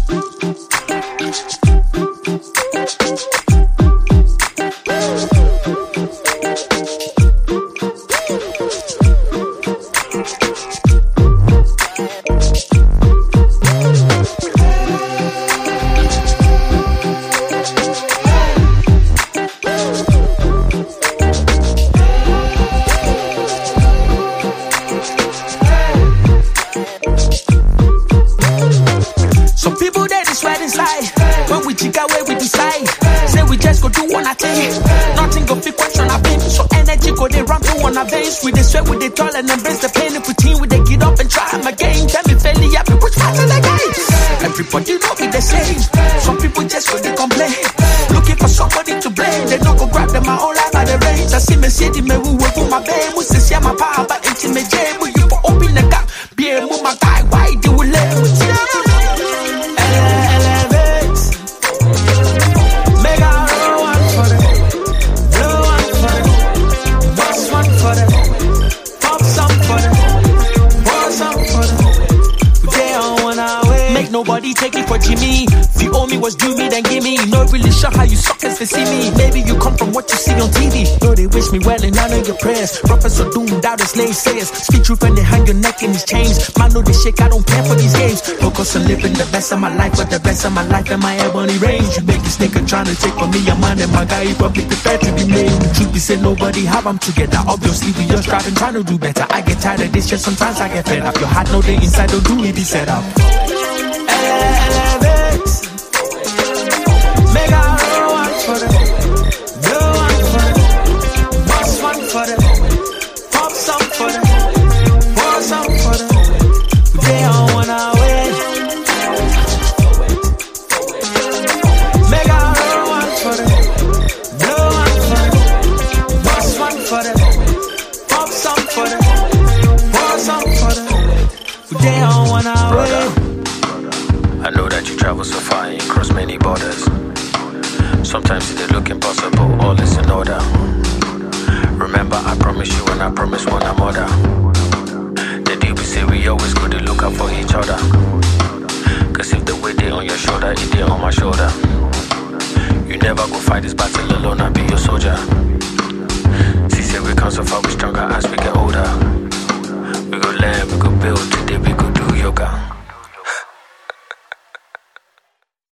We dey sweat, we dey toil and embrace the pain. If we team, we dey get up and try my game. Tell me fairly happy, which part of the game? Everybody know me the same. Some people just go they complain, looking for somebody to blame. They don't go grab them my whole life by the reins. I see me city, me who will do my best. We see my power, but it's in me jam. We you for open the gap, be a move my guy. Why do we let me tell? Nobody take it for Jimmy. If you owe me what's due me, then give me. Not really sure how you suckers to see me. Maybe you come from what you see on TV. No, they wish me well and I know your prayers. Prophets are doomed out as naysayers. Speak truth and they hang your neck in these chains. Man, know this shit, I don't care for these games. Focus on living the best of my life, but the best of my life in my ebony range. You make this nigga trying to take from me a man and my guy, he probably prepared to be made. The truth be said, nobody have them together. Obviously, we just striving, trying to do better. I get tired of this shit, sometimes I get fed up. Your heart know the inside, don't do it, be set up. Elevate. Make a real one for them. Do one for them. Boss one for them. Pop some for them. Pour some for them. They all want our way. Make a real one for them. Do one for them. Boss one for them. Pop some for them. Pour some for them. They all want our way. I know that you travel so far and you cross many borders. Sometimes it look impossible, all is in order. Remember, I promised you and I promised one another. The deal we say we always go to look out for each other. Cause if the weight they on your shoulder, it they on my shoulder. You never go fight this battle